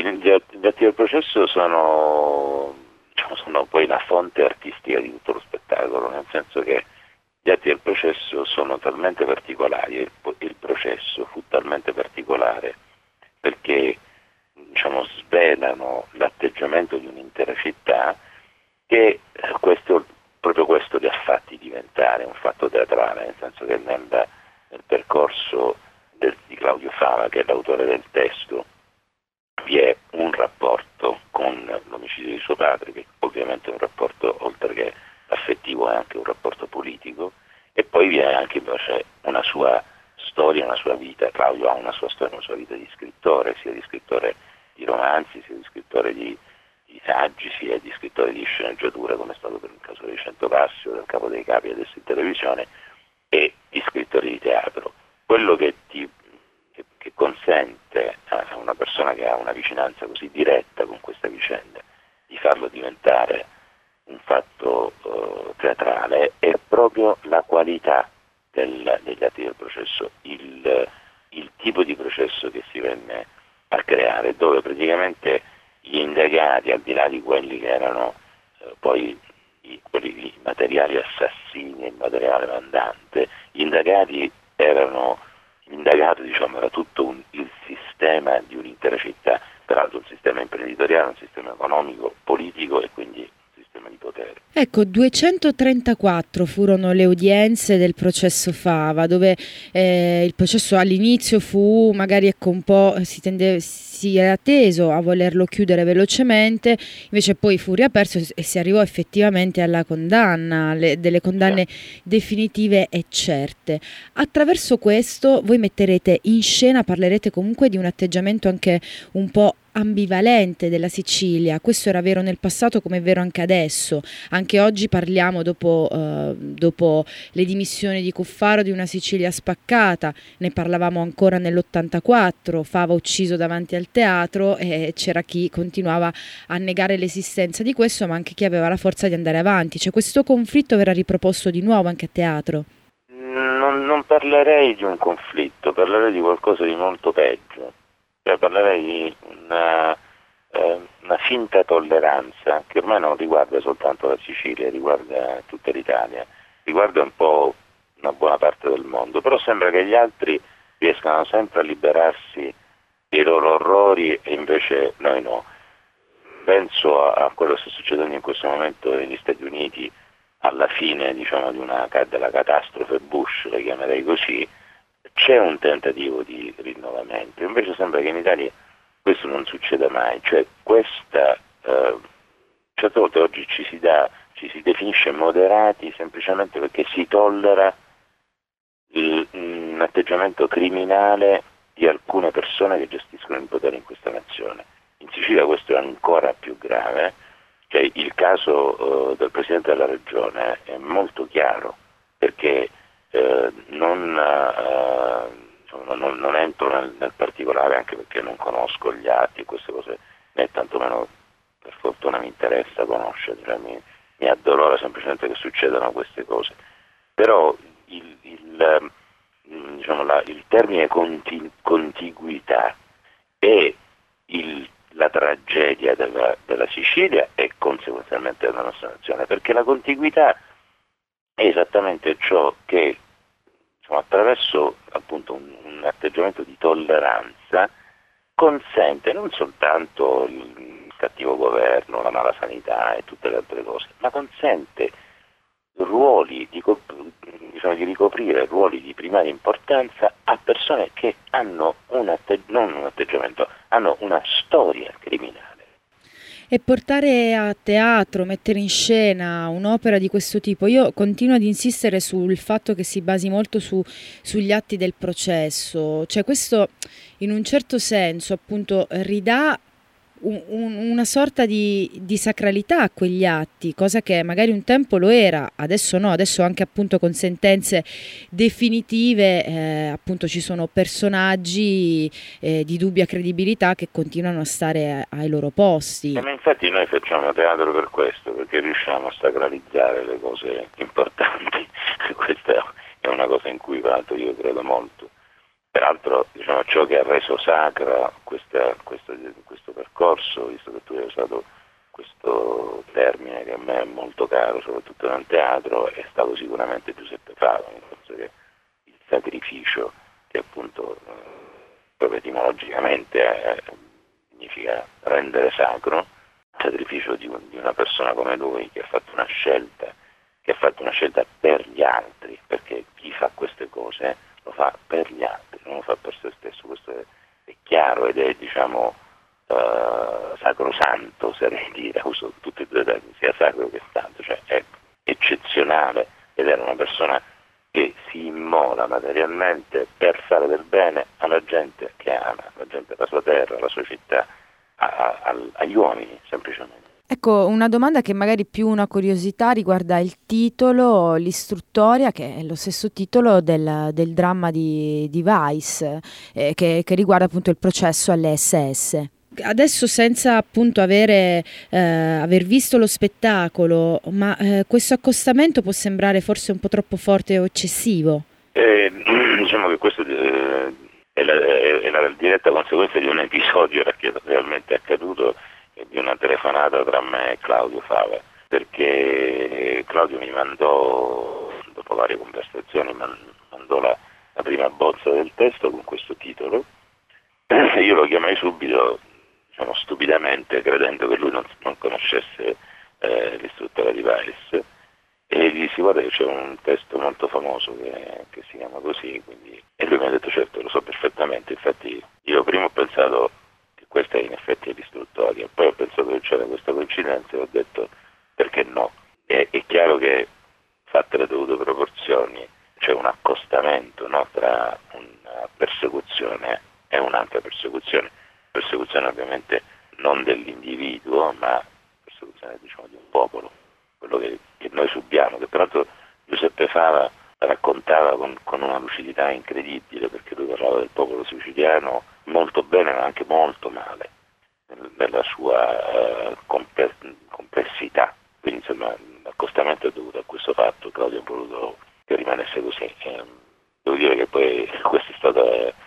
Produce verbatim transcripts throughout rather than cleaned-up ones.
gli atti, gli atti del processo sono, diciamo, sono poi la fonte artistica di tutto lo spettacolo, nel senso che gli atti del processo sono talmente particolari, il, il processo fu talmente particolare perché, diciamo, svelano l'atteggiamento di un'intera città, che questo, proprio questo li ha fatti diventare un fatto teatrale, nel senso che nel, nel percorso del, di Claudio Fava, che è l'autore del testo, vi è un rapporto con l'omicidio di suo padre, che ovviamente è un rapporto, oltre che affettivo, è anche un rapporto politico, e poi vi è anche invece una sua storia, una sua vita. Claudio ha una sua storia, una sua vita di scrittore, sia di scrittore di romanzi, sia di scrittore di, di saggi, sia di scrittore di sceneggiatura, come è stato per il caso di Cento Passi o del Capo dei Capi adesso in televisione, e di scrittore di teatro. Quello che ti che, che consente a una persona che ha una vicinanza così diretta con questa vicenda di farlo diventare un fatto uh, teatrale è proprio la qualità del, degli atti del processo, il, il tipo di processo che si venne a creare, dove praticamente gli indagati, al di là di quelli che erano uh, poi i, quelli, i materiali assassini e il materiale mandante, gli indagati erano, l'indagato, diciamo, era tutto un, il sistema di un'intera città, peraltro un sistema imprenditoriale, un sistema economico, politico e quindi di potere. Ecco, duecentotrentaquattro furono le udienze del processo Fava, dove eh, il processo all'inizio fu magari ecco un po' si tende, si era teso a volerlo chiudere velocemente, invece poi fu riaperto e si arrivò effettivamente alla condanna, le, delle condanne sì. definitive e certe. Attraverso questo voi metterete in scena, parlerete comunque di un atteggiamento anche un po' ambivalente della Sicilia. Questo era vero nel passato come è vero anche adesso. Anche oggi parliamo, dopo, eh, dopo le dimissioni di Cuffaro, di una Sicilia spaccata. Ne parlavamo ancora nell'ottantaquattro, Fava ucciso davanti al teatro, e c'era chi continuava a negare l'esistenza di questo, ma anche chi aveva la forza di andare avanti. Cioè, questo conflitto verrà riproposto di nuovo anche a teatro? Non, non parlerei di un conflitto, parlerei di qualcosa di molto peggio. Parlerei di una, eh, una finta tolleranza che ormai non riguarda soltanto la Sicilia, riguarda tutta l'Italia, riguarda un po' una buona parte del mondo, però sembra che gli altri riescano sempre a liberarsi dei loro orrori e invece noi no. Penso a, a quello che sta succedendo in questo momento negli Stati Uniti, alla fine, diciamo, di una, della catastrofe Bush, la chiamerei così. C'è un tentativo di rinnovamento, invece sembra che in Italia questo non succeda mai, cioè questa, eh, certe volte oggi ci si dà, ci si definisce moderati semplicemente perché si tollera il, un atteggiamento criminale di alcune persone che gestiscono il potere in questa nazione. In Sicilia questo è ancora più grave, cioè il caso eh, del Presidente della Regione è molto chiaro, perché Eh, non, eh, insomma, non, non entro nel, nel particolare, anche perché non conosco gli atti e queste cose, né tantomeno per fortuna mi interessa conoscere, cioè mi, mi addolora semplicemente che succedano queste cose. Però il, il, diciamo, la, il termine conti, contiguità e il, la tragedia della, della Sicilia e conseguenzialmente della nostra nazione, perché la contiguità è esattamente ciò che, diciamo, attraverso appunto un, un atteggiamento di tolleranza consente non soltanto il cattivo governo, la mala sanità e tutte le altre cose, ma consente ruoli di, diciamo, di ricoprire ruoli di primaria importanza a persone che hanno un atte- non un atteggiamento, hanno una storia criminale. E portare a teatro, mettere in scena un'opera di questo tipo, io continuo ad insistere sul fatto che si basi molto su, sugli atti del processo, cioè questo in un certo senso appunto ridà un, un, una sorta di, di sacralità a quegli atti, cosa che magari un tempo lo era, adesso no, adesso anche appunto con sentenze definitive eh, appunto ci sono personaggi eh, di dubbia credibilità che continuano a stare ai loro posti. E ma infatti noi facciamo teatro per questo, perché riusciamo a sacralizzare le cose importanti. Questa è una cosa in cui tra l'altro io credo molto. Peraltro, diciamo, ciò che ha reso sacra questa, questo, questo percorso, visto che tu hai usato questo termine che a me è molto caro, soprattutto nel teatro, è stato sicuramente Giuseppe Fava, nel senso che il sacrificio, che appunto eh, proprio etimologicamente eh, significa rendere sacro, il sacrificio di, un, di una persona come lui che ha fatto una scelta, che ha fatto una scelta per gli altri, perché chi fa queste cose lo fa per gli altri, non lo fa per se stesso, questo è, è chiaro ed è, diciamo, uh, sacrosanto, oserei dire, uso tutti e due termini, sia sacro che santo, cioè è eccezionale ed era una persona che si immola materialmente per fare del bene alla gente che ama, alla gente della sua terra, alla sua città, a, a, agli uomini semplicemente. Ecco, una domanda che magari più una curiosità riguarda il titolo, l'istruttoria, che è lo stesso titolo del, del dramma di, di Weiss, eh, che, che riguarda appunto il processo alle esse esse. Adesso senza appunto avere, eh, aver visto lo spettacolo, ma eh, questo accostamento può sembrare forse un po' troppo forte o eccessivo? Eh, diciamo che questo eh, è, la, è la diretta conseguenza di un episodio realmente accaduto, di una telefonata tra me e Claudio Fava, perché Claudio mi mandò, dopo varie conversazioni, mandò la, la prima bozza del testo con questo titolo. Io lo chiamai subito, diciamo, stupidamente, credendo che lui non, non conoscesse eh, l'istruttore di Weiss, e gli dissi: guarda che c'è un testo molto famoso che, che si chiama così, quindi... e lui mi ha detto: certo, lo so perfettamente. Infatti io prima ho pensato che questa in effetti è l'istruttoria, poi ho pensato che c'era questa coincidenza e ho detto: perché no? E, è chiaro che, fatte le dovute proporzioni, c'è un accostamento, no, tra una persecuzione e un'altra persecuzione, persecuzione ovviamente non dell'individuo, ma persecuzione, diciamo, di un popolo, quello che, che noi subiamo, che peraltro Giuseppe Fava raccontava con, con una lucidità incredibile, perché lui parlava del popolo siciliano molto bene ma anche molto male nella sua uh, comp- complessità. Quindi insomma l'accostamento è dovuto a questo fatto. Claudio ha voluto che rimanesse così. Eh, devo dire che poi questa è stata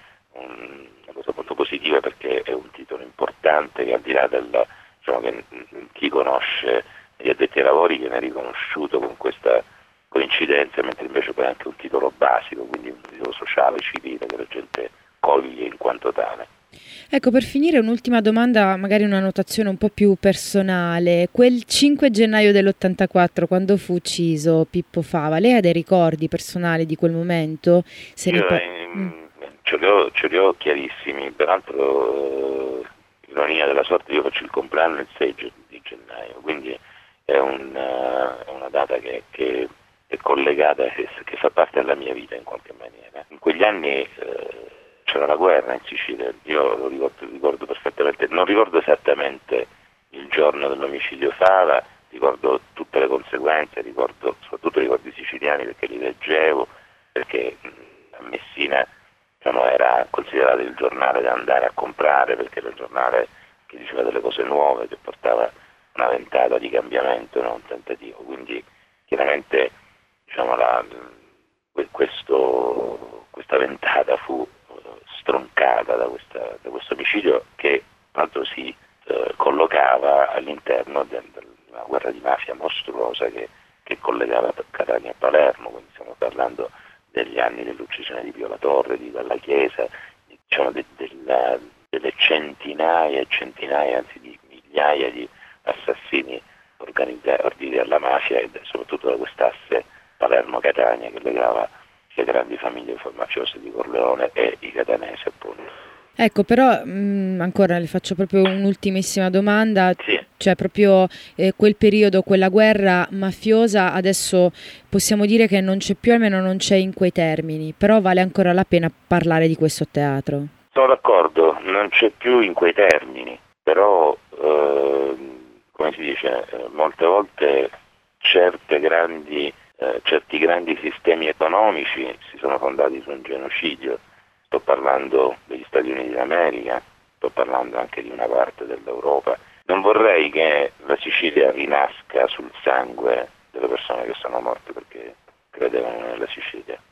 un, una cosa molto positiva, perché è un titolo importante che, al di là del, diciamo, che chi conosce gli addetti ai lavori, viene riconosciuto con questa coincidenza, mentre invece poi è anche un titolo basico, quindi un titolo sociale, civile, che la gente coglie in quanto tale. Ecco, per finire un'ultima domanda, magari una notazione un po' più personale. Quel cinque gennaio dell'ottantaquattro, quando fu ucciso Pippo Fava, lei ha dei ricordi personali di quel momento? Se Io ne può... eh, mm. ce, li ho, ce li ho chiarissimi, peraltro, eh, ironia della sorte, io faccio il compleanno il sei di gennaio, quindi è, un, uh, è una data che, che è collegata, che, che fa parte della mia vita in qualche maniera. In quegli anni eh, c'era la guerra in Sicilia, io lo ricordo, ricordo perfettamente, non ricordo esattamente il giorno dell'omicidio Fava, ricordo tutte le conseguenze, ricordo soprattutto i ricordi siciliani, perché li leggevo, perché a Messina, diciamo, era considerato il giornale da andare a comprare, perché era il giornale che diceva delle cose nuove, che portava una ventata di cambiamento, no? Un tentativo. Quindi chiaramente, diciamo, la, questo, questa ventata fu stroncata da, questa, da questo omicidio, che tra l'altro si eh, collocava all'interno del, della guerra di mafia mostruosa che, che collegava Catania e Palermo. Quindi stiamo parlando degli anni dell'uccisione di Pio La Torre, di Dalla Chiesa, diciamo de, della, delle centinaia e centinaia, anzi di migliaia di assassini organizzati alla mafia, e soprattutto da quest'asse Palermo-Catania che legava le grandi famiglie mafiose di Corleone e i catanesi, appunto. Ecco, però mh, ancora le faccio proprio un'ultimissima domanda. Sì. Cioè proprio eh, quel periodo, quella guerra mafiosa, adesso possiamo dire che non c'è più, almeno non c'è in quei termini, però vale ancora la pena parlare di questo teatro. Sono d'accordo, non c'è più in quei termini, però eh, come si dice, eh, molte volte certe grandi, eh, certi grandi sistemi economici si sono fondati su un genocidio. Sto parlando degli Stati Uniti d'America, sto parlando anche di una parte dell'Europa. Non vorrei che la Sicilia rinasca sul sangue delle persone che sono morte perché credevano nella Sicilia.